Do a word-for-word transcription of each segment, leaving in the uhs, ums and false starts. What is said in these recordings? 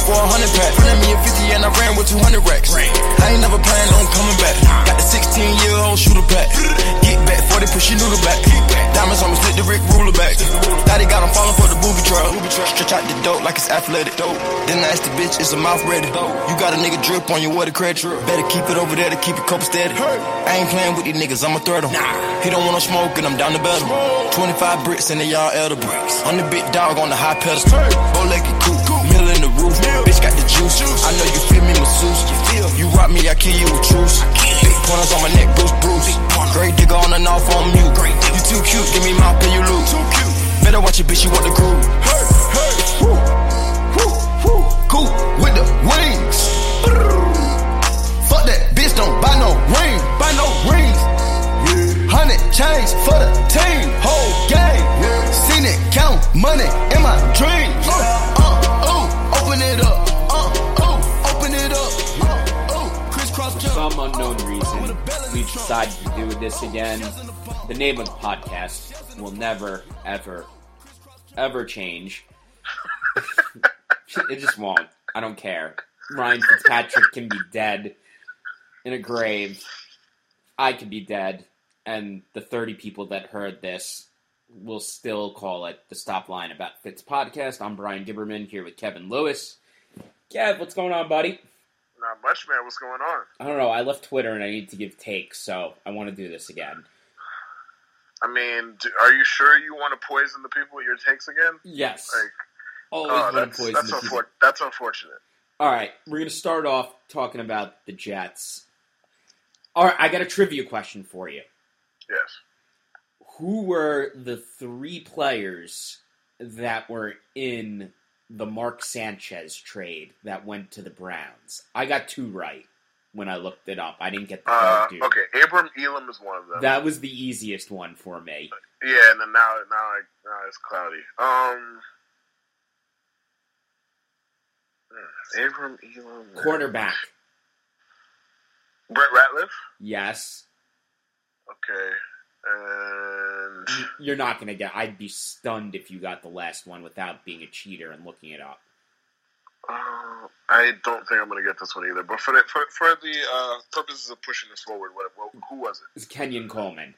for a hundred pack. Running me a fifty and I ran with two hundred racks. I ain't never planned on coming back. Got the sixteen year old shooter back. Get back, forty push your noodle back. Diamonds on me, slip the Rick ruler back. Thought he got him falling for the booby trap. Stretch out the dope like it's athletic. Then I asked the bitch, is the mouth ready? You got a nigga drip on your water credit. Better keep it over there to keep it cope steady. I ain't playing with these niggas, I'ma threat him. He don't want no smoke and I'm down to battle. twenty-five bricks and they all elder bricks. I'm the big dog on the high pedestal. Bow-legged coupe, mill in the roof. Bitch got the juice. I know you feel me, masseuse. You rock me, I kill you with truce. Big pointers on my neck, Bruce Bruce. Great digger on and off on mute. You too cute, give me mouth, pay you lose. Better watch your bitch, you want the groove. Hey, hey, woo, woo, woo. Cool with the wings. Fuck that bitch, don't buy no ring, buy no rings. Hundred chains for the team, whole game. Seen it count money in my dreams. Uh, uh, uh, open it up. Uh, uh, open it up. Uh, uh, crisscross jump. For some unknown reason, we decided to do this again. The name of the podcast will never, ever, ever change. It just won't. I don't care. Ryan Fitzpatrick can be dead in a grave. I could be dead. And the thirty people that heard this will still call it the Stop Line About Fitz podcast. I'm Brian Gibberman here with Kevin Lewis. Kev, what's going on, buddy? Not much, man. What's going on? I don't know. I left Twitter and I need to give takes, so I want to do this again. I mean, do, are you sure you want to poison the people with your takes again? Yes. Like, Always oh, want to that's, poison that's, the unfor- people. that's unfortunate. All right, we're going to start off talking about the Jets. All right, I got a trivia question for you. Yes. Who were the three players that were in the Mark Sanchez trade that went to the Browns? I got two right when I looked it up. I didn't get the Uh, third dude. okay, Abram Elam is one of them. That was the easiest one for me. Yeah, and then now, now, I, now it's cloudy. Um, hmm, Abram Elam. Quarterback. Brett Ratliff. Yes. Okay, and You're not going to get... I'd be stunned if you got the last one without being a cheater and looking it up. uh, I don't think I'm going to get this one either. But for the for, for the uh, purposes of pushing this forward, what, what who was it? It's Kenyon Coleman.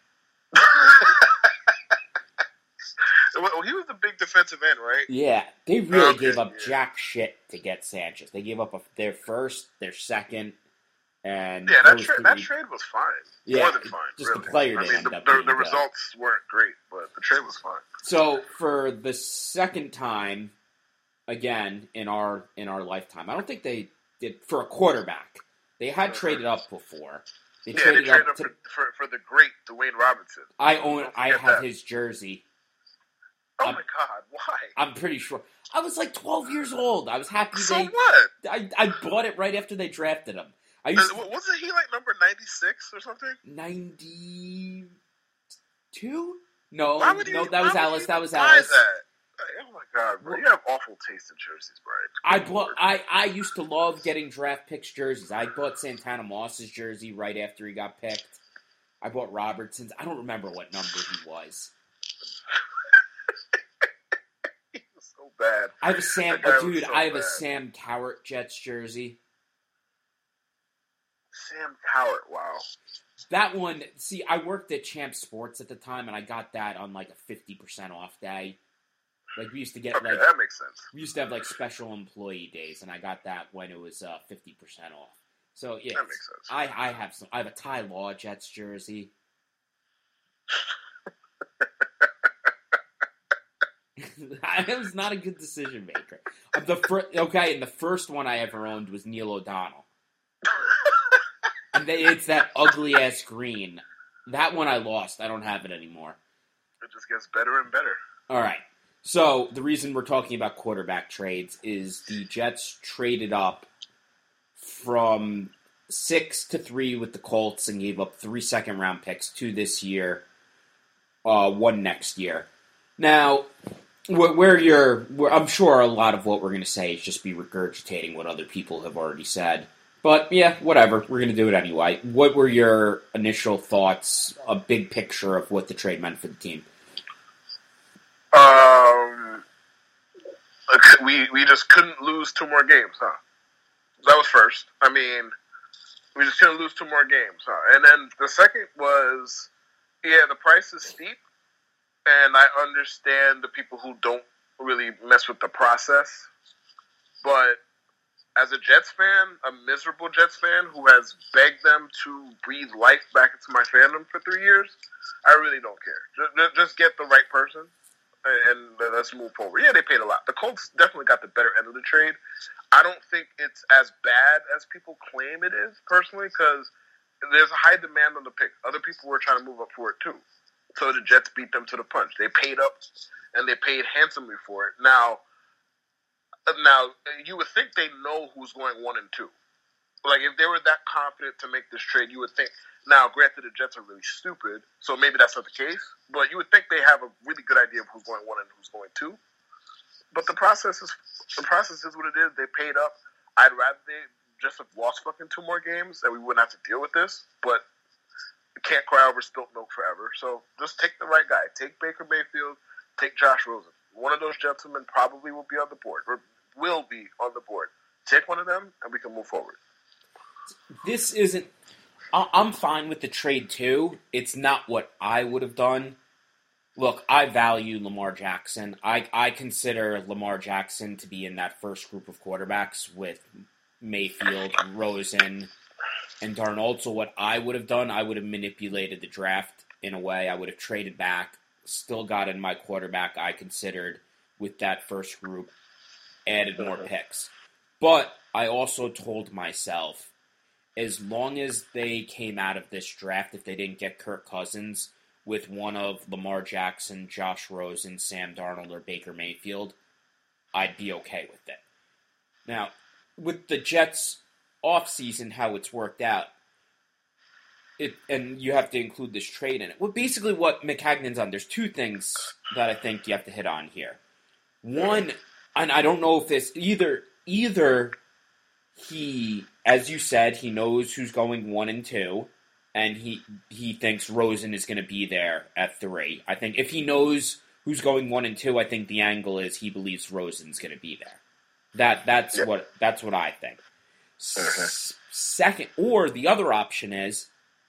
Well, he was the big defensive end, right? Yeah, they really Okay, gave up yeah. jack shit to get Sanchez. They gave up a, their first, their second, and Yeah, that, those tra- three- that trade was fine. Yeah, More than fine. just the really. player I didn't mean, the, end up the, being the good. results weren't great, but the trade was fine. So for the second time, again in our in our lifetime, I don't think they did for a quarterback. They had traded up before. They Yeah, they traded traded up up to. for, for, for the great Dwayne Robinson. I own. Don't I forget have that. his jersey. Oh I'm- my God, why? I'm pretty sure. I was like twelve years old. I was happy So they. what? I, I bought it right after they drafted him. I Uh, used to, Wasn't he like number ninety-six or something? ninety-two? No, Why would you, no, that why was would Alice. you That was buy Alice. That? Like, oh my God, bro. You have awful taste in jerseys, Brian. I Good bought. Lord. I, I used to love getting draft picks jerseys. I bought Santana Moss's jersey right after he got picked. I bought Robertson's. I don't remember what number he was. He was so bad. I have a Sam. That guy Oh, was dude, so I have a bad. Sam Cowart Jets jersey. Sam Cowart, wow. That one. See, I worked at Champ Sports at the time, and I got that on like a fifty percent off day. Like we used to get Okay, like that makes sense. we used to have like special employee days, and I got that when it was uh, fifty percent off. So yeah, That makes sense. I, I have some. I have a Ty Law Jets jersey. I was not a good decision maker. Uh, The fir- okay, and the first one I ever owned was Neil O'Donnell, and they, it's that ugly ass green. That one I lost. I don't have it anymore. It just gets better and better. All right. So the reason we're talking about quarterback trades is the Jets traded up from six to three with the Colts and gave up three second round picks, two this year, uh, one next year. Now, wh- where you're, where I'm sure a lot of what we're going to say is just be regurgitating what other people have already said. But yeah, whatever. We're going to do it anyway. What were your initial thoughts, a big picture of what the trade meant for the team? Um, that we, we just couldn't lose two more games, huh? That was first. I mean, we just couldn't lose two more games, huh? And then the second was, yeah, the price is steep, and I understand the people who don't really mess with the process, but as a Jets fan, a miserable Jets fan who has begged them to breathe life back into my fandom for three years, I really don't care. Just, just get the right person, and let's move forward. Yeah, they paid a lot. The Colts definitely got the better end of the trade. I don't think it's as bad as people claim it is, personally, because there's a high demand on the pick. Other people were trying to move up for it, too. So the Jets beat them to the punch. They paid up, and they paid handsomely for it. Now, now you would think they know who's going one and two. Like, if they were that confident to make this trade, you would think. Now, granted, the Jets are really stupid, so maybe that's not the case. But you would think they have a really good idea of who's going one and who's going two. But the process is the process is what it is. They paid up. I'd rather they just have lost fucking two more games and we wouldn't have to deal with this. But you can't cry over spilt milk forever. So just take the right guy. Take Baker Mayfield. Take Josh Rosen. One of those gentlemen probably will be on the board or will be on the board. Take one of them and we can move forward. This isn't. I'm fine with the trade too. It's not what I would have done. Look, I value Lamar Jackson. I, I consider Lamar Jackson to be in that first group of quarterbacks with Mayfield, Rosen, and Darnold. So what I would have done, I would have manipulated the draft in a way. I would have traded back, still got in my quarterback I considered with that first group, added more picks. But I also told myself, as long as they came out of this draft, if they didn't get Kirk Cousins with one of Lamar Jackson, Josh Rosen, Sam Darnold, or Baker Mayfield, I'd be okay with it. Now, with the Jets' offseason, how it's worked out, it and you have to include this trade in it. Well, basically what McCagnon's on, there's two things that I think you have to hit on here. One, and I don't know if this, either, either he, as you said, he knows who's going one and two, and he he thinks Rosen is going to be there at three. I think if he knows who's going one and two, I think the angle is he believes Rosen's going to be there. That that's yeah. what that's what I think. Uh-huh. S- second, or the other option is,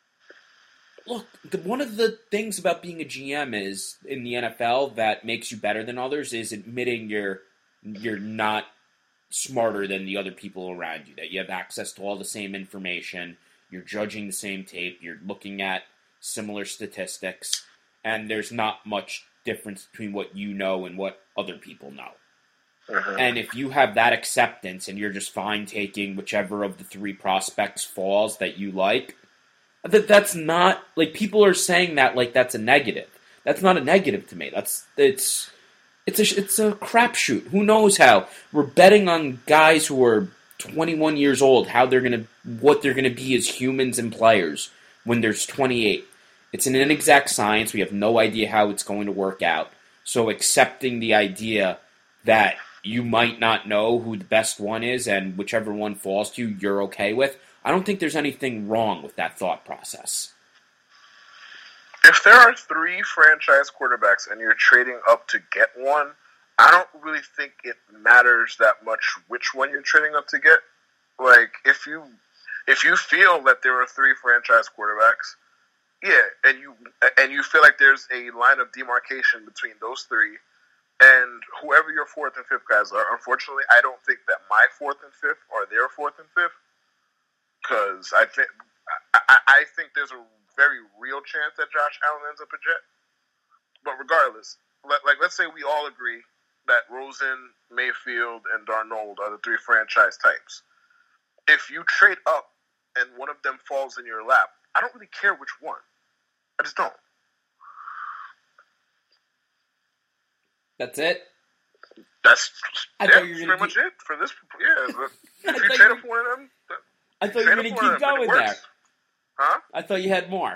look, the, one of the things about being a G M is in the N F L that makes you better than others is admitting you're you're not smarter than the other people around you. That you have access to all the same information. You're judging the same tape. You're looking at similar statistics, and there's not much difference between what you know and what other people know. Uh-huh. And if you have that acceptance and you're just fine taking whichever of the three prospects falls that you like, that that's not, like, people are saying that like that's a negative. That's not a negative to me. That's it's it's a it's a crapshoot. Who knows how? We're betting on guys who are twenty-one years old, how they're gonna, what they're gonna be as humans and players when there's twenty-eight. It's an inexact science. We have no idea how it's going to work out. So accepting the idea that you might not know who the best one is and whichever one falls to you, you're okay with, I don't think there's anything wrong with that thought process. If there are three franchise quarterbacks and you're trading up to get one, I don't really think it matters that much which one you're trading up to get. Like, if you if you feel that there are three franchise quarterbacks, yeah, and you and you feel like there's a line of demarcation between those three and whoever your fourth and fifth guys are, unfortunately, I don't think that my fourth and fifth are their fourth and fifth, because I think I, I think there's a very real chance that Josh Allen ends up a Jet. But regardless, let, like let's say we all agree that Rosen, Mayfield, and Darnold are the three franchise types. If you trade up and one of them falls in your lap, I don't really care which one. I just don't. That's it? That's, I yeah, thought that's you were pretty much keep... it for this. Yeah, if you thought trade you... up for one of them, I thought you were going to keep going there. Huh? I thought you had more.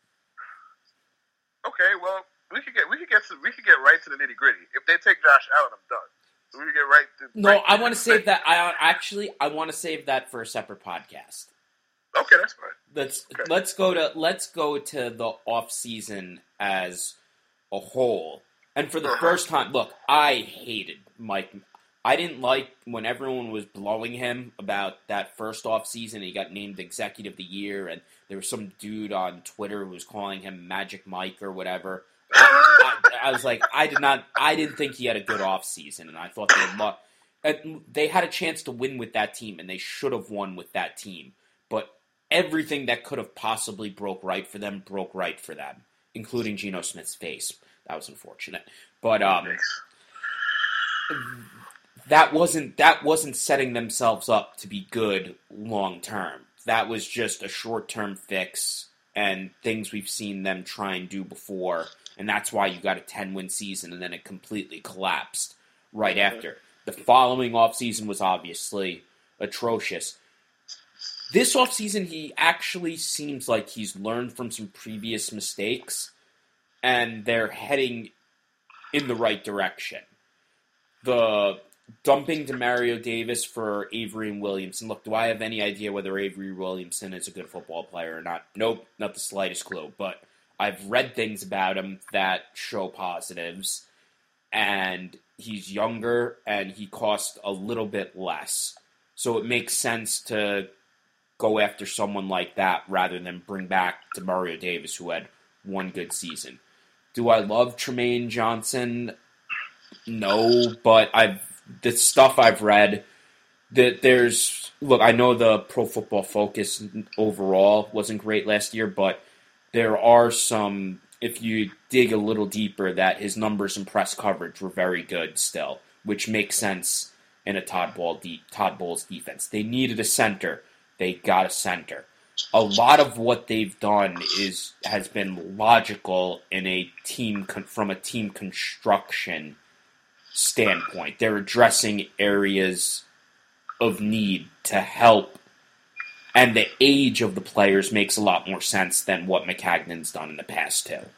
Okay, well, we could get we could get to, we could get right to the nitty gritty. If they take Josh Allen, I'm done. So we could get right to. No, right I to want to save that. I actually I want to save that for a separate podcast. Okay, that's fine. Let's okay. let's go to let's go to the off season as a whole. And for the uh-huh. first time, look, I hated Mike. I didn't like when everyone was blowing him about that first offseason. He got named Executive of the Year, and there was some dude on Twitter who was calling him Magic Mike or whatever. I, I, I was like, I did not, I didn't think he had a good offseason, and I thought they lo- and they had a chance to win with that team, and they should have won with that team. But everything that could have possibly broke right for them broke right for them, including Geno Smith's face. That was unfortunate, but um, that wasn't that wasn't setting themselves up to be good long term. That was just a short term fix and things we've seen them try and do before, and that's why you got a ten win season and then it completely collapsed right after. The following offseason was obviously atrocious. This offseason, he actually seems like he's learned from some previous mistakes, and they're heading in the right direction. The dumping Demario Davis for Avery Williamson. Look, do I have any idea whether Avery Williamson is a good football player or not? Nope, not the slightest clue. But I've read things about him that show positives, and he's younger, and he costs a little bit less. So it makes sense to go after someone like that rather than bring back Demario Davis, who had one good season. Do I love Tremaine Johnson? No, but I've the stuff I've read that there's look. I know the Pro Football Focus overall wasn't great last year, but there are some. If you dig a little deeper, that his numbers in press coverage were very good still, which makes sense in a Todd Bowles de- Todd Bowles defense. They needed a center. They got a center. A lot of what they've done is has been logical in a team con- from a team construction standpoint. They're addressing areas of need to help, and the age of the players makes a lot more sense than what Maccagnan's done in the past too.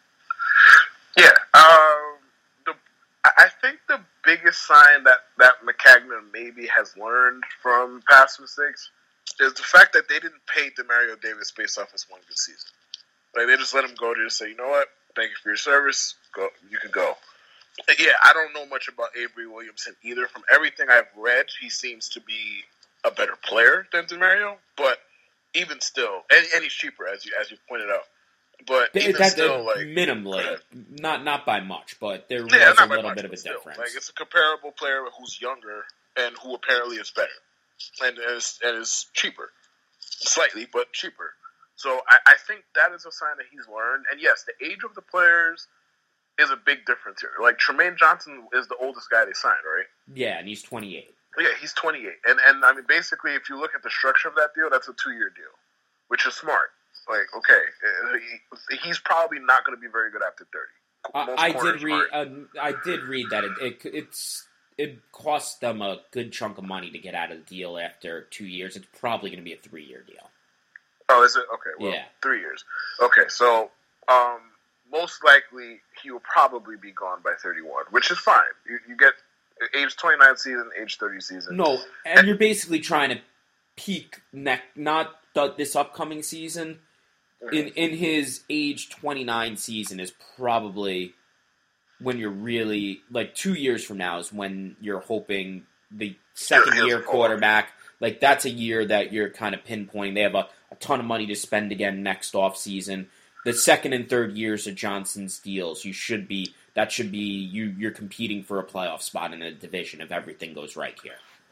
Yeah, um, the I think the biggest sign that that Maccagnan maybe has learned from past mistakes is the fact that they didn't pay Demario Davis based off his one good season. Like, they just let him go to just say, you know what, thank you for your service, go, you can go. Yeah, I don't know much about Avery Williamson either. From everything I've read, he seems to be a better player than Demario, but even still, and, and he's cheaper, as you as you pointed out. But They, even that, still, that, like minimally, not not by much, but there yeah, was a not by little much, bit of a still. difference. Like, it's a comparable player who's younger and who apparently is better, and is and is cheaper, slightly, but cheaper. So I, I think that is a sign that he's learned. And yes, the age of the players is a big difference here. Like, Tremaine Johnson is the oldest guy they signed, right? Yeah, and he's twenty-eight. Yeah, he's twenty-eight. And, and I mean, basically, if you look at the structure of that deal, that's a two-year deal, which is smart. Like, okay, he, he's probably not going to be very good after thirty. Uh, I did read. Uh, I did read that it, it it's it cost them a good chunk of money to get out of the deal after two years. It's probably going to be a three-year deal. Oh, is it? Okay, well, yeah. three years. Okay, so um, most likely he will probably be gone by thirty-one, which is fine. You, you get age twenty-nine season, age thirty season. No, and, and you're basically trying to peak neck, not the, this upcoming season. In in his age twenty-nine season is probably when you're really, like, two years from now is when you're hoping the second year quarterback, like, that's a year that you're kind of pinpointing. They have a, a ton of money to spend again next off season. The second and third years of Johnson's deals, you should be, that should be, you, you're competing for a playoff spot in the division if everything goes right here.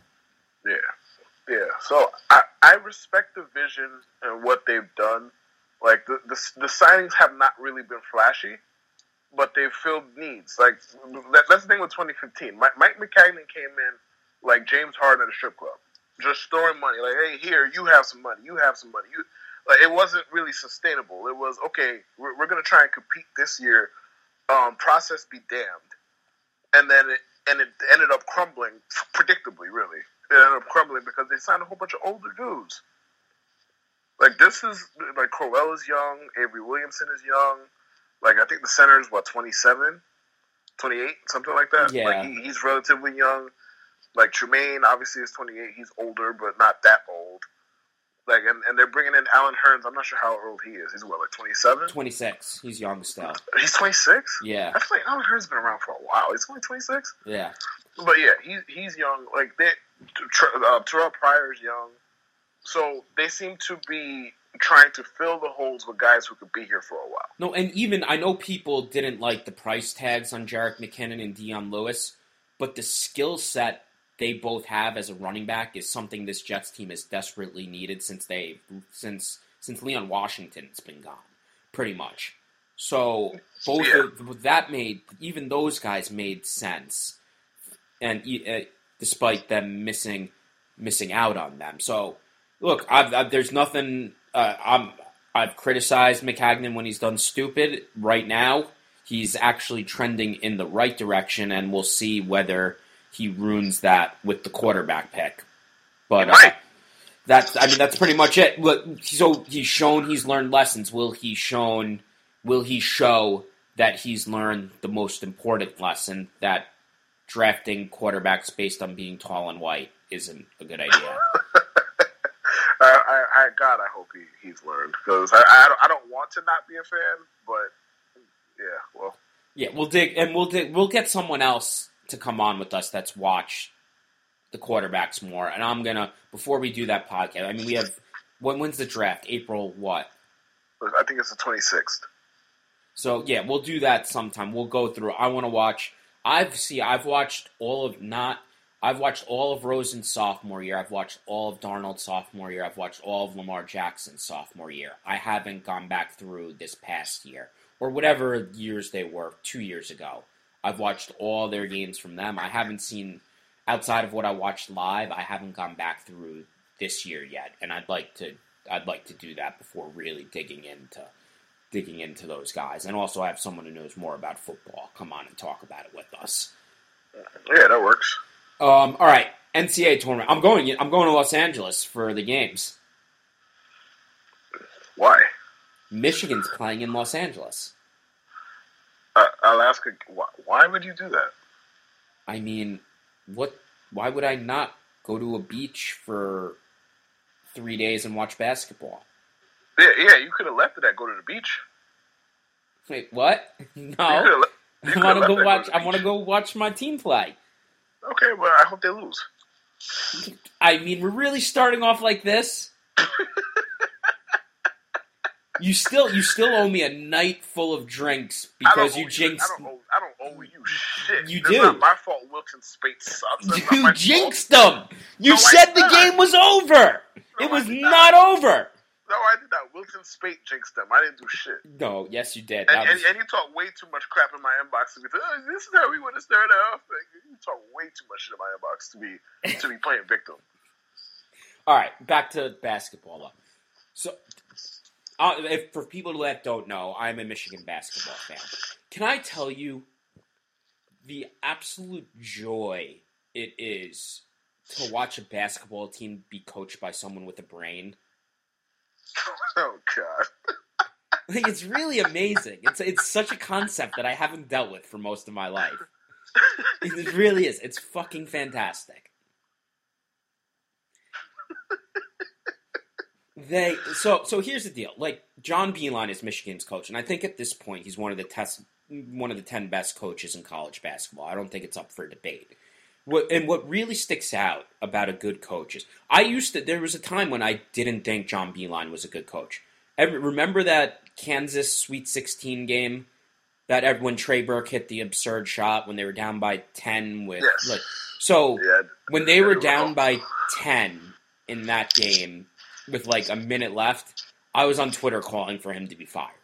Yeah. Yeah. So I, I respect the vision and what they've done. Like, the, the the signings have not really been flashy, but they've filled needs. Like, that, that's the thing with twenty fifteen. Mike, Mike Maccagnan came in like James Harden at a strip club, just throwing money. Like, hey, here, you have some money. You have some money. You like, it wasn't really sustainable. It was, okay, we're, we're going to try and compete this year. Um, process be damned. And then it, and it ended up crumbling, predictably, really. It ended up crumbling because they signed a whole bunch of older dudes. Like, this is, like, Crowell is young, Avery Williamson is young. Like, I think the center is, what, twenty-seven, twenty-eight, something like that? Yeah. Like, he, he's relatively young. Like, Tremaine, obviously, is twenty-eight. He's older, but not that old. Like, and, and they're bringing in Alan Hearns. I'm not sure how old he is. He's, what, like, twenty-seven? twenty-six. He's young still. He's twenty-six? Yeah. I feel like Alan Hearns has been around for a while. He's only twenty-six? Yeah. But yeah, he's he's young. Like they, uh, Terrell Pryor's young, so they seem to be trying to fill the holes with guys who could be here for a while. No, and even I know people didn't like the price tags on Jerick McKinnon and Dion Lewis, but the skill set they both have as a running back is something this Jets team has desperately needed since they since since Leon Washington's been gone, pretty much. So both yeah. of, that made even those guys made sense, and uh, despite them missing missing out on them. So look, I've, I've, there's nothing. Uh, I'm I've criticized Maccagnan when he's done stupid. Right now, he's actually trending in the right direction, and we'll see whether he ruins that with the quarterback pick. But uh, that's I mean that's pretty much it. So he's shown he's learned lessons. Will he shown will he show that he's learned the most important lesson, that drafting quarterbacks based on being tall and white isn't a good idea? I, I, I, God, I hope he, he's learned, because I, I, don't, I don't want to not be a fan, but yeah, well, yeah, we'll dig and we'll dig. We'll get someone else to come on with us that's watched the quarterbacks more. And I'm gonna before we do that podcast. I mean, we have when when's the draft? April what? I think it's the twenty-sixth. So yeah, we'll do that sometime. We'll go through. I want to watch. I've see. I've watched all of not. I've watched all of Rosen's sophomore year. I've watched all of Darnold's sophomore year. I've watched all of Lamar Jackson's sophomore year. I haven't gone back through this past year, or whatever years they were, two years ago. I've watched all their games from them. I haven't seen, outside of what I watched live, I haven't gone back through this year yet, and I'd like to I'd like to do that before really digging into digging into those guys. And also have someone who knows more about football come on and talk about it with us. Yeah, that works. Um, all right, N C A A tournament. I'm going. I'm going to Los Angeles for the games. Why? Michigan's playing in Los Angeles. Uh, I'll ask. Why, why would you do that? I mean, what? Why would I not go to a beach for three days and watch basketball? Yeah, yeah. You could have left it at go to the beach. Wait, what? No, le- I want to go watch. I want to go watch my team play. Okay, well, I hope they lose. I mean, we're really starting off like this. You still, you still owe me a night full of drinks because you jinxed. I don't, owe, I don't owe you shit. You It's do. not my fault. Wilton Spate sucks. That's You jinxed fault. them. You No, said I the did not. game was over. No, It was I did not over. No, I did not. Wilton Spate jinxed them. I didn't do shit. No, yes, you did. And, That and, was- and you talk way too much crap in my inbox to be. Oh, this is how we want to start off. You talk way too much shit in my inbox to be to be playing victim. All right, back to basketball. Though. So, uh, if for people that don't know, I'm a Michigan basketball fan. Can I tell you the absolute joy it is to watch a basketball team be coached by someone with a brain? Oh God! Like, it's really amazing. It's it's such a concept that I haven't dealt with for most of my life. It really is. It's fucking fantastic. They so so here's the deal. Like, John Beilein is Michigan's coach, and I think at this point he's one of the test one of the ten best coaches in college basketball. I don't think it's up for debate. What and what really sticks out about a good coach is I used to there was a time when I didn't think John Beilein was a good coach. Every, remember that Kansas Sweet sixteen game that everyone Trey Burke hit the absurd shot when they were down by ten with Yes. like so Yeah, when they yeah, were they were down all- by ten in that game with like a minute left, I was on Twitter calling for him to be fired.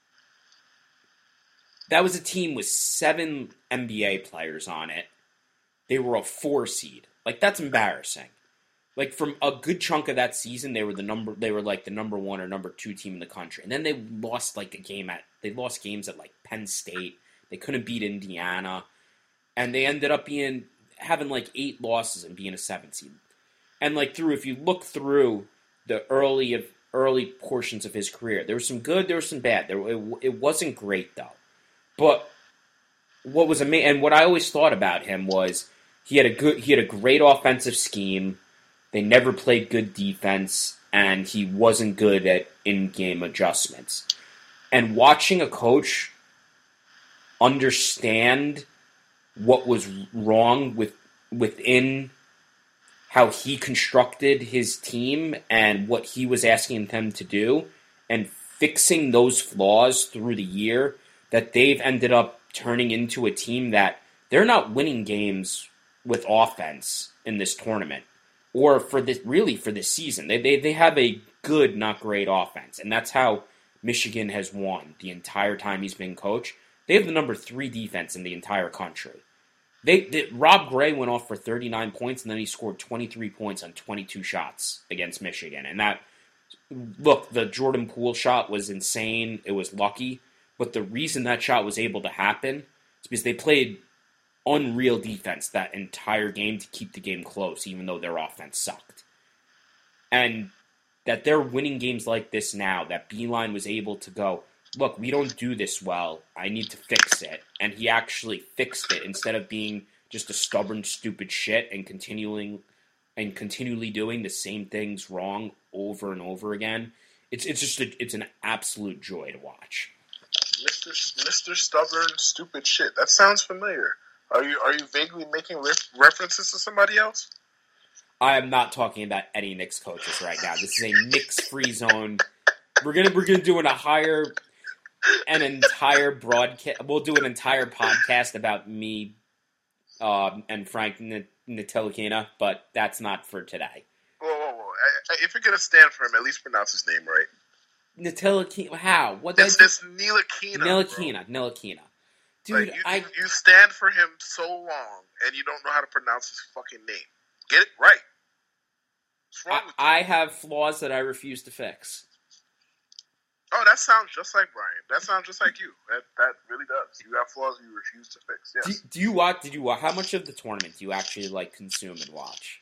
That was a team with seven N B A players on it. They were a four seed. Like, that's embarrassing. Like, from a good chunk of that season, they were the number. They were like the number one or number two team in the country, and then they lost like a game at. They lost games at like Penn State. They couldn't beat Indiana, and they ended up being having like eight losses and being a seven seed. And like through, if you look through the early of early portions of his career, there was some good, there was some bad. There it, it wasn't great though, but what was amazing and what I always thought about him was. He had a good. He had a great offensive scheme. They never played good defense, and he wasn't good at in-game adjustments. And watching a coach understand what was wrong with within how he constructed his team and what he was asking them to do, and fixing those flaws through the year, that they've ended up turning into a team that they're not winning games with offense in this tournament, or for this really for this season. They they they have a good, not great offense, and that's how Michigan has won the entire time he's been coach. They have the number three defense in the entire country. They, they Rob Gray went off for thirty-nine points, and then he scored twenty-three points on twenty-two shots against Michigan. And that, look, the Jordan Poole shot was insane. It was lucky. But the reason that shot was able to happen is because they played unreal defense that entire game to keep the game close, even though their offense sucked. And that they're winning games like this now, that Beilein was able to go, look, we don't do this well. I need to fix it. And he actually fixed it instead of being just a stubborn, stupid shit and continuing and continually doing the same things wrong over and over again. It's it's just a, it's an absolute joy to watch. Mister Mister Stubborn, stupid shit. That sounds familiar. Are you are you vaguely making ref- references to somebody else? I am not talking about any Knicks coaches right now. This is a Knicks-free zone. We're gonna we're gonna do an, a higher an entire broadcast. We'll do an entire podcast about me um, and Frank N- Ntilikina, but that's not for today. Whoa, whoa, whoa! I, I, if you're gonna stand for him, at least pronounce his name right. Ntilikina, how? What? It's this Ntilikina. Ntilikina, Ntilikina. Dude, like you, I you stand for him so long, and you don't know how to pronounce his fucking name. Get it right. What's wrong I, with you? I have flaws that I refuse to fix. Oh, that sounds just like Brian. That sounds just like you. That that really does. You have flaws you refuse to fix. Yes. Do, do you watch? Did you watch? How much of the tournament do you actually like consume and watch?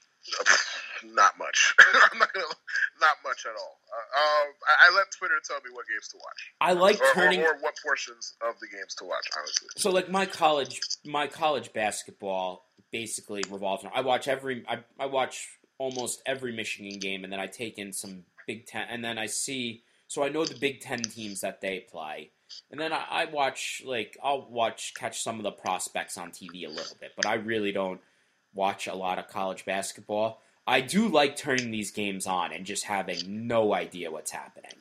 Not much. I'm not gonna. Not much at all. Uh, um, I, I let Twitter tell me what games to watch. I like or, turning or, or what portions of the games to watch. Honestly. So, like my college, my college basketball basically revolves around. I watch every. I, I watch almost every Michigan game, and then I take in some Big Ten, and then I see. So I know the Big Ten teams that they play, and then I, I watch like I'll watch catch some of the prospects on T V a little bit, but I really don't watch a lot of college basketball. I do like turning these games on and just having no idea what's happening.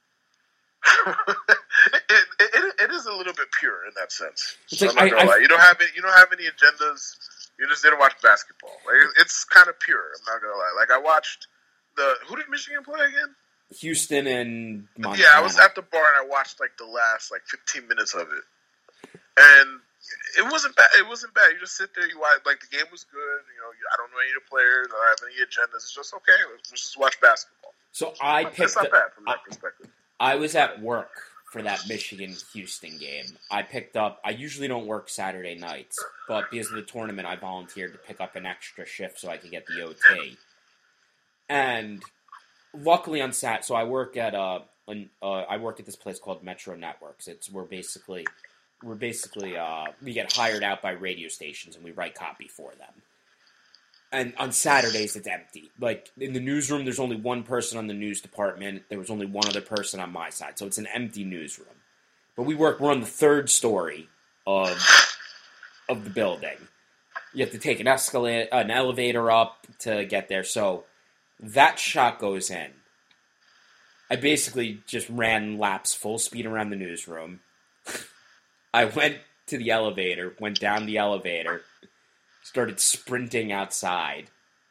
it, it, it is a little bit pure in that sense. It's like, I'm not I, gonna I, lie. You don't have any, you don't have any agendas. You just didn't watch basketball. Like, it's kind of pure. I'm not gonna lie. Like I watched the who did Michigan play again? Houston and Montana. Yeah, I was at the bar and I watched like the last like fifteen minutes of it, and it wasn't bad. It wasn't bad. You just sit there, you watch. Like the game was good. You know, I don't know any of the players. I don't have any agendas. It's just okay. Let's just watch basketball. So I picked. It's not bad from that I, perspective. I was at work for that Michigan-Houston game. I picked up. I usually don't work Saturday nights, but because of the tournament, I volunteered to pick up an extra shift so I could get the O T. And luckily on Sat, so I work at a. An, uh, I work at this place called Metro Networks. It's we're basically. We're basically, uh, we get hired out by radio stations and we write copy for them. And on Saturdays, it's empty. Like, in the newsroom, there's only one person on the news department. There was only one other person on my side. So it's an empty newsroom. But we work, we're on the third story of of the building. You have to take an escalator, an elevator up to get there. So that shot goes in. I basically just ran laps full speed around the newsroom. I went to the elevator, went down the elevator, started sprinting outside.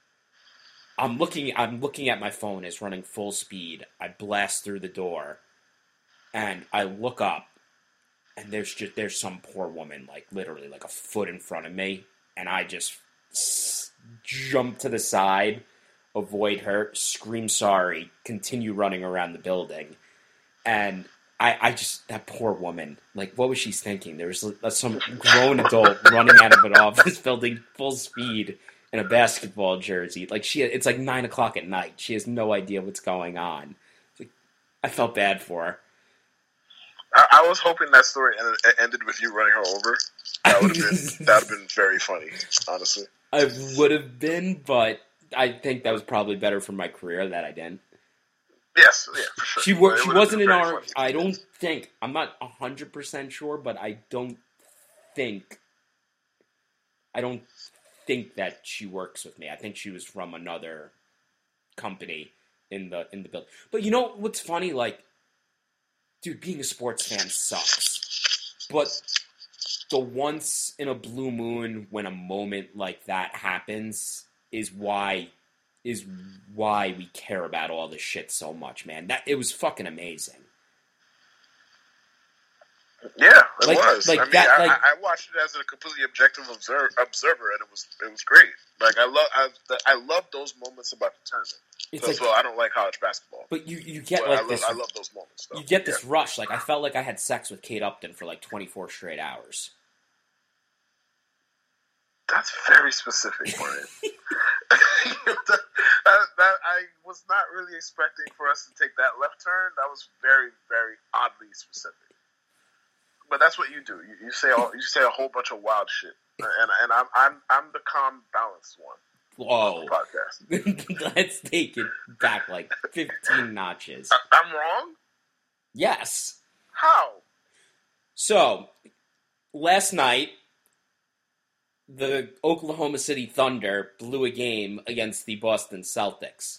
I'm looking I'm looking at my phone, it's running full speed. I blast through the door, and I look up, and there's just there's some poor woman, like literally like a foot in front of me, and I just s- jump to the side, avoid her, scream sorry, continue running around the building, and I, I just, that poor woman, like, what was she thinking? There was uh, some grown adult running out of an office building full speed in a basketball jersey. Like, she, it's like nine o'clock at night. She has no idea what's going on. Like, I felt bad for her. I, I was hoping that story ended, ended with you running her over. That would have been, that would have been very funny, honestly. I would have been, but I think that was probably better for my career that I didn't. Yes, yeah, for sure. She, wor- she wasn't in our. Funny. I don't think. I'm not one hundred percent sure, but I don't think. I don't think that she works with me. I think she was from another company in the in the build. But you know what's funny? Like, dude, being a sports fan sucks. But the once in a blue moon when a moment like that happens is why is why we care about all this shit so much, man. That it was fucking amazing. Yeah, it like, was. Like I mean, that, I, like, I watched it as a completely objective observer, observer, and it was it was great. Like I love I, I love those moments about the tournament. It's so, like, so I don't like college basketball, but you you get but like I love, this. I love those moments. Though. You get this yeah. rush. Like I felt like I had sex with Kate Upton for like twenty-four straight hours. That's very specific, Brian. that, that, that I was not really expecting for us to take that left turn. That was very, very oddly specific. But that's what you do. You, you say all, you say a whole bunch of wild shit, and and I'm I'm I'm the calm, balanced one. Whoa! Podcast. Let's take it back like fifteen notches. I, I'm wrong. Yes. How? So last night, the Oklahoma City Thunder blew a game against the Boston Celtics.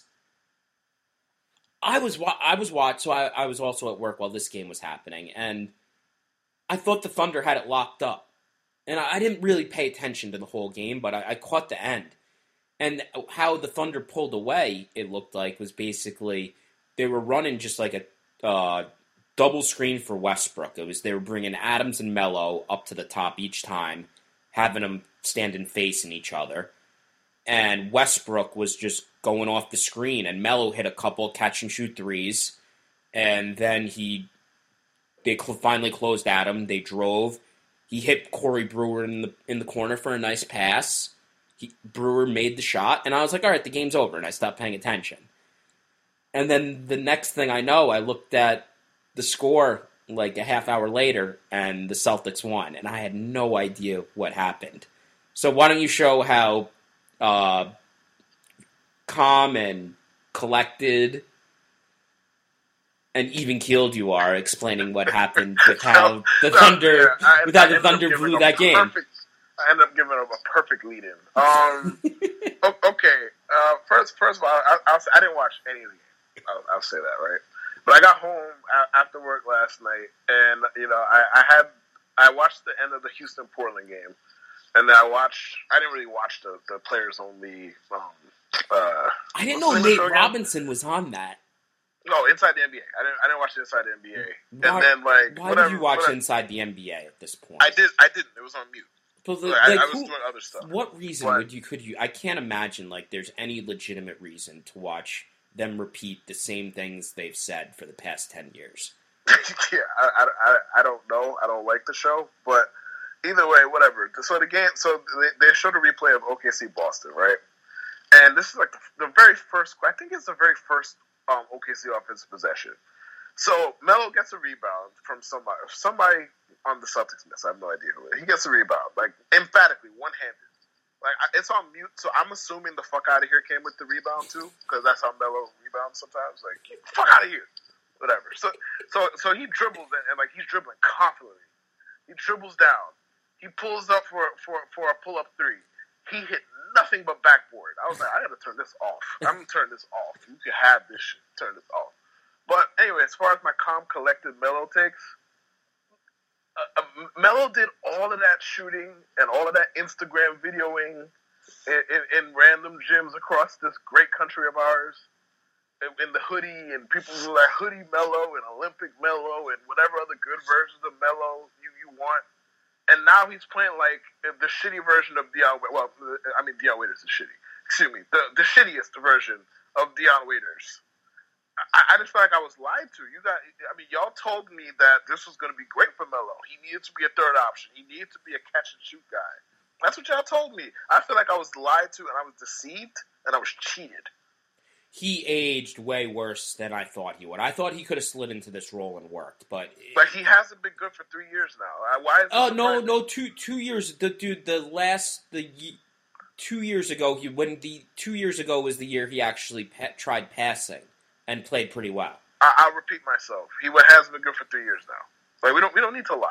I was wa- I was watching, so I, I was also at work while this game was happening, and I thought the Thunder had it locked up. And I, I didn't really pay attention to the whole game, but I, I caught the end. And how the Thunder pulled away, it looked like, was basically they were running just like a uh, double screen for Westbrook. It was they were bringing Adams and Melo up to the top each time, having them stand and facing each other. And Westbrook was just going off the screen, and Melo hit a couple catch-and-shoot threes, and then he they cl- finally closed at him. They drove. He hit Corey Brewer in the in the corner for a nice pass. He, Brewer made the shot, and I was like, all right, the game's over, and I stopped paying attention. And then the next thing I know, I looked at the score like a half hour later, and the Celtics won, and I had no idea what happened. So why don't you show how uh, calm and collected and even-keeled you are, explaining what happened with how the no, Thunder, yeah, I, with how I the Thunder blew that game. Perfect, I ended up giving him a perfect lead-in. Um, okay, uh, first, first of all, I, I, I didn't watch any of the game. I'll, I'll say that, right? But I got home after work last night, and you know, I, I had I watched the end of the Houston Portland game, and then I watched. I didn't really watch the, the players only. Um, uh, I didn't know Nate Robinson was on that. No, Inside the N B A. I didn't. I didn't watch it Inside the N B A. Why, and then like, why whatever, did you watch whatever. Inside the N B A at this point? I did. I didn't. It was on mute. But the, like, like, I, I was who, doing other stuff. What reason but, would you? Could you? I can't imagine like there's any legitimate reason to watch them repeat the same things they've said for the past ten years. yeah, I, I, I don't know. I don't like the show, but either way, whatever. So the game, so they, they showed a replay of O K C Boston, right? And this is like the, the very first. I think it's the very first um, O K C offensive possession. So Melo gets a rebound from somebody. Somebody on the Celtics miss. I have no idea who it is. He gets a rebound, like emphatically, one-handed. Like it's on mute, so I'm assuming the fuck out of here came with the rebound too, because that's how Melo rebounds sometimes. Like get the fuck out of here, whatever. So, so, so he dribbles and, and like he's dribbling confidently. He dribbles down. He pulls up for for for a pull up three. He hit nothing but backboard. I was like, I gotta turn this off. I'm gonna turn this off. You can have this shit. Turn this off. But anyway, as far as my calm, collected Melo takes. Uh, uh, Melo did all of that shooting and all of that Instagram videoing in, in, in random gyms across this great country of ours, in, in the hoodie, and people who like hoodie Melo and Olympic Melo and whatever other good versions of Melo you, you want. And now he's playing like the shitty version of Dion. Well, I mean Dion Waiters is shitty. Excuse me, the the shittiest version of Dion Waiters. I, I just feel like I was lied to. You got, I mean, y'all told me that this was going to be great for Melo. He needed to be a third option. He needed to be a catch and shoot guy. That's what y'all told me. I feel like I was lied to, and I was deceived, and I was cheated. He aged way worse than I thought he would. I thought he could have slid into this role and worked, but But he hasn't been good for three years now. Why? Is oh no, no, two two years. The dude, the last the two years ago, he when the two years ago was the year he actually pa- tried passing. And played pretty well. I, I'll repeat myself. He hasn't been good for three years now. Like we don't we don't need to lie.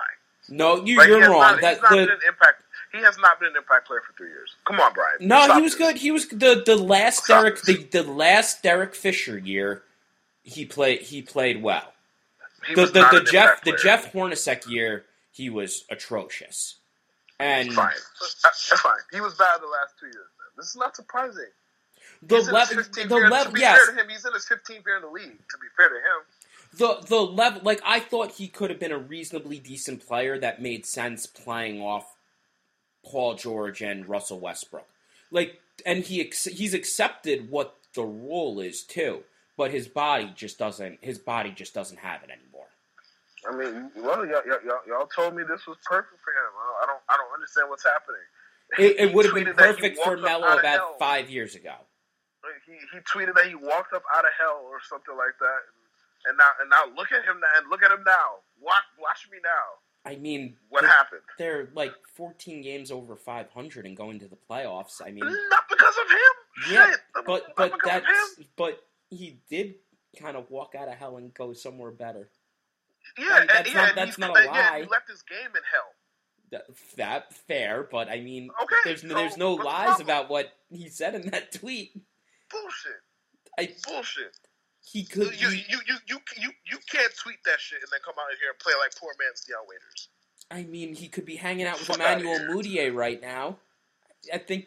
No, you, Like, you're he has wrong. Not, that he's not the, been an impact. He has not been an impact player for three years. Come on, Brian. No, Stop he was this. good. He was the the last Stop Derek this. the, the last Derek Fisher year. He played he played well. He The was the, not the an Jeff impact the player. Jeff Hornacek year, he was atrocious. And Fine. That's fine. He was bad the last two years. Man. This is not surprising. the He's in his level fifteenth the year. level To be yes fair to him, he's in his fifteenth year in the league. To be fair to him. the the level like I thought he could have been a reasonably decent player that made sense playing off Paul George and Russell Westbrook. Like, and he he's accepted what the role is too, but his body just doesn't. His body just doesn't have it anymore. I mean, well, y'all, y'all, y'all told me this was perfect for him. I don't, I don't understand what's happening. It, it He would have been tweeted that he perfect for walked up Melo out of about hell. five years ago. He he tweeted that he walked up out of hell or something like that, and, and now and now look at him now, and look at him now. Watch watch me now. I mean, What they're, happened? They're like fourteen games over five hundred and going to the playoffs. I mean, Not because of him. yeah, Shit. but Not but because of that's him. but he did kind of walk out of hell and go somewhere better. Yeah, Like, and, that's yeah, not- and that's he, not a yeah, lie. he left his game in hell. That, that fair, but I mean, Okay, there's so there's no what's the lies problem? about what he said in that tweet. Bullshit. I Bullshit. he You, could you, he, you, you, you, you, you can't tweet that shit and then come out here and play like poor man's Deion Waiters. I mean, he could be hanging out with Fuck outta Emmanuel here. Mudiay right now. I think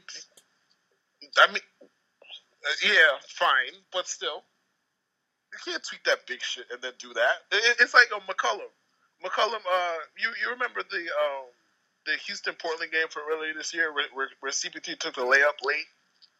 I mean, uh, yeah, fine, but still, you can't tweet that big shit and then do that. It, it's like a McCollum. McCollum, uh, you you remember the um, the Houston Portland game from earlier this year where, where, where C P three took a layup late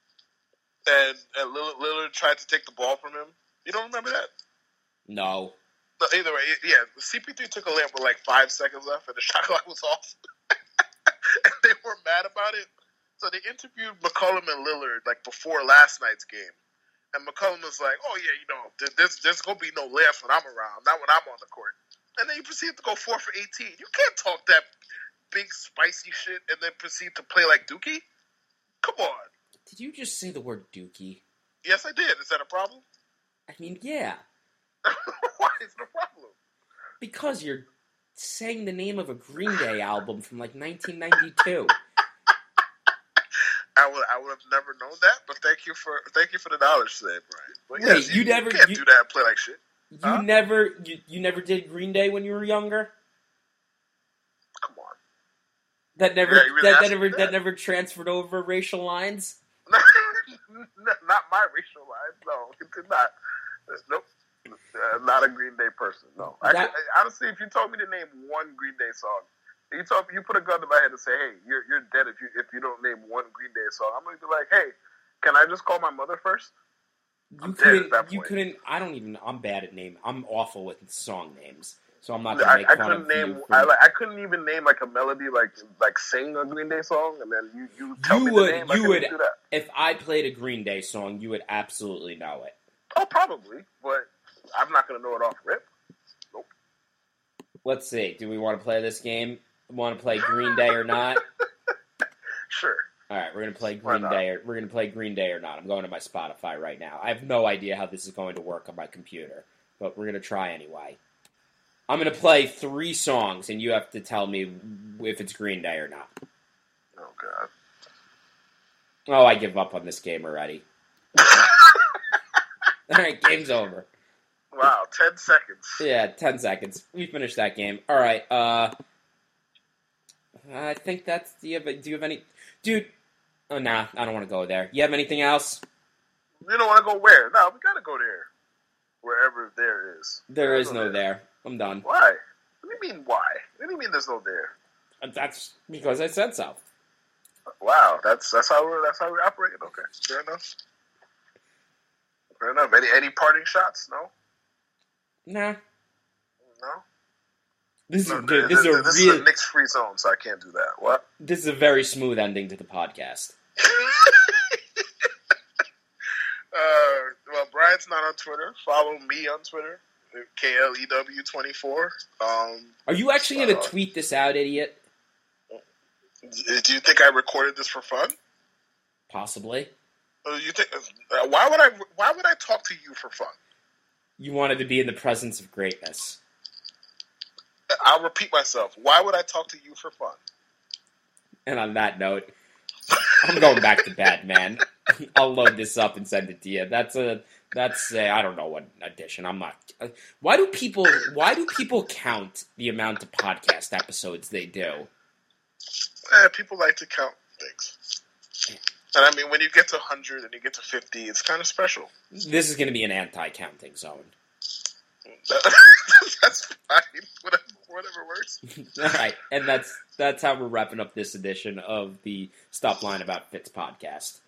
and and Lillard, Lillard tried to take the ball from him. You don't remember that? no. But either way, yeah, C P three took a layup with like five seconds left and the shot clock was off, and they were mad about it. So they interviewed McCollum and Lillard like before last night's game, and McCollum was like, "Oh yeah, you know, th- there's there's gonna be no layups when I'm around, not when I'm on the court." And then you proceed to go four for eighteen. You can't talk that big spicy shit and then proceed to play like Dookie. Come on. Did you just say the word Dookie? Yes, I did. Is that a problem? I mean, yeah, Why is it a problem? because you're saying the name of a Green Day album from like nineteen ninety-two. I would I would have never known that, but thank you for thank you for the knowledge today, Brian. But Wait, yes, you never- can't you- do that and play like shit. You Huh? never you, you never did Green Day when you were younger? Come on. That never Yeah, you really that, that asking never that? that never transferred over racial lines? Not my racial line. No, it did not. Nope. Uh, not a Green Day person. No. I That- could, honestly, if you told me to name one Green Day song, you told me, you put a gun to my head and say, "Hey, you're you're dead if you if you don't name one Green Day song." I'm gonna be like, "Hey, can I just call my mother first?" You I'm dead couldn't at that you point. couldn't I don't even I'm bad at name. I'm awful with song names. So I'm not gonna I, make I fun couldn't of name. you. For, I like. I couldn't even name like a melody, like like sing a Green Day song, and then you you tell You me would- the name. I you couldn't would- do that. if I played a Green Day song, you would absolutely know it. Oh, probably, but I'm not gonna know it off rip. Let's see. Do we want to play this game? Want to play Green Day or not? Sure. All right, we're gonna play Why Green not? Day. Or, we're gonna play Green Day or not. I'm going to my Spotify right now. I have no idea how this is going to work on my computer, but we're gonna try anyway. I'm gonna play three songs, and you have to tell me if it's Green Day or not. Oh God. Oh, I give up on this game already. All right, game's over. Wow, ten seconds. Yeah, ten seconds. We finished that game. All right. Uh, I think that's. Do you have? Do you have any, dude? Oh, nah. I don't want to go there. You have anything else? You don't want to go where? No, we gotta go there. Wherever there is. There There's is no there. I'm done. Why? What do you mean why? What do you mean there's no there? That's because I said so. Wow, that's that's how we're that's how we're operating. Okay, fair enough. Fair enough. Any any parting shots? No. Nah. No. This is No, dude, this is a this real. is a Knicks free zone, so I can't do that. What? This is a very smooth ending to the podcast. uh, well, Brian's not on Twitter. Follow me on Twitter, K L E W twenty-four. Um, Are you actually going to Uh, tweet this out, idiot? do you think I recorded this for fun? Possibly. Uh, You think? Uh, why would I? Why would I talk to you for fun? You wanted to be in the presence of greatness. I'll repeat myself. Why would I talk to you for fun? And on that note, I'm going back to bed, man. I'll load this up and send it to you. That's a that's a, I don't know what edition. I'm not. Why do people Why do people count the amount of podcast episodes they do? Eh, people like to count things. And I mean, when you get to one hundred and you get to fifty, it's kind of special. This is going to be an anti-counting zone. That's fine. Whatever, whatever works. All right, and that's that's how we're wrapping up this edition of the Stop Lying About Fitz podcast.